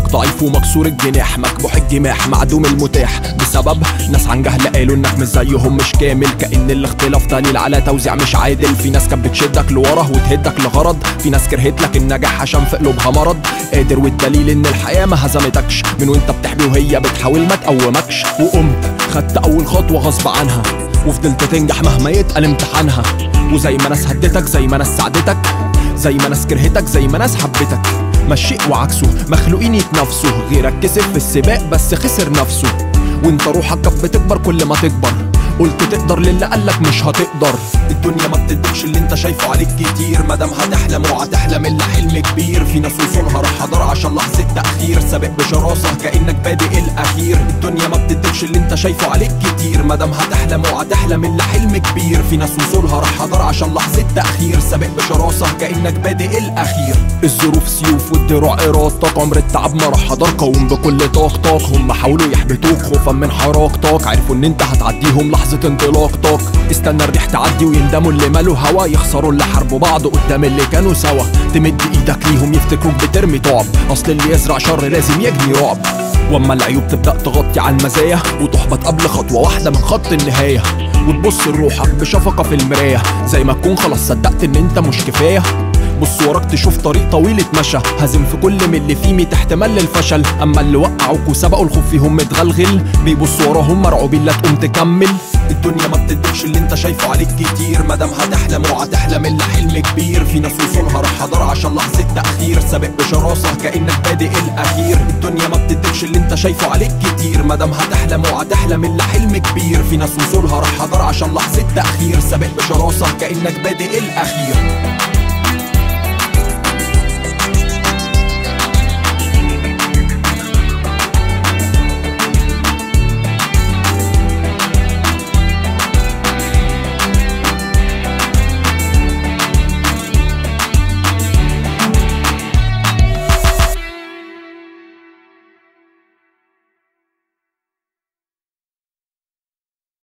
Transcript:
انك ضعيف ومكسور الجناح، مكبوح الجماح معدوم المتاح بسبب ناس عن جهل قالوا انك مش زيهم مش كامل، كأن الاختلاف دليل على توزيع مش عادل. في ناس كانت بتشدك لورا وتهدك لغرض، في ناس كرهت لك النجاح عشان في قلوبها مرض. قادر والدليل ان الحياة ما هزمتكش من وانت بتحبي وهي بتحاول ما تقومكش. وقمت خدت اول خطوة غصب عنها وفضلت تنجح مهما يتقل امتحانها. وزي ما ناس هدتك زي ما ناس ساعدتك، زي ما ناس كرهتك زي ما ناس حبتك، ما الشيء وعكسه مخلوقين يتنافسوا. غيرك كسب في السباق بس خسر نفسه، وانت روحك كانت بتكبر كل ما تكبر. قلت تقدر للي قالك مش هتقدر. الدنيا ما بتديكش اللي انت شايفه عليك كتير، مادام هتحلم وهتحلم اللي حلم كبير. في ناس وصولها راح حضر عشان لحظة تأخير، سابق بشراسة كأنك بادئ الأخير. الدنيا ما بتديكش اللي انت شايفه عليك كتير، مادام هتحلم وهتحلم اللي حلم كبير. في ناس وصولها راح حضر عشان لحظة تأخير، سابق بشراسة كأنك بادئ الأخير. الظروف سيوف والدروع إرادتك، عمر التعب ما راح حضر. قوم بكل طاقتك، هم حاولوا يحبطوك خوفا من حركتك، عرفوا ان انت هتعديهم لحظة انطلاقتك. استنى الريح تعدي ويندموا اللي مالوا هوا، يخسروا اللي حاربوا بعض قدام اللي كانوا سوا. تمد ايدك ليهم يفتكروك بترمي طعب، اصل اللي يزرع شر لازم يجني رعب. واما العيوب تبدأ تغطي على المزايا وتحبط قبل خطوة واحدة من خط النهاية، وتبص لروحك بشفقة في المراية زي ما تكون خلاص صدقت ان انت مش كفاية. بص وراك تشوف طريق طويل اتمشى، هازم في كل من اللي فيه 100 احتمال للفشل. اما اللي وقعوك وسبقوا الخوف فيهم متغلغل، بيبصوا وراهم مرعوبين لا تقوم تكمل. الدنيا ما بتديكش اللي انت شايفه عليك كتير، مادام هتحلم وهتحلم اللي حلم كبير. في ناس وصولها راح حضر عشان لحظة تأخير، سابق بشراسة كأنك بادئ الأخير. الدنيا ما بتديكش اللي انت شايفه عليك كتير، مادام هتحلم وهتحلم اللي حلم كبير. في ناس وصولها راح حضر عشان لحظة تأخير، سابق بشراسة كأنك بادئ الأخير.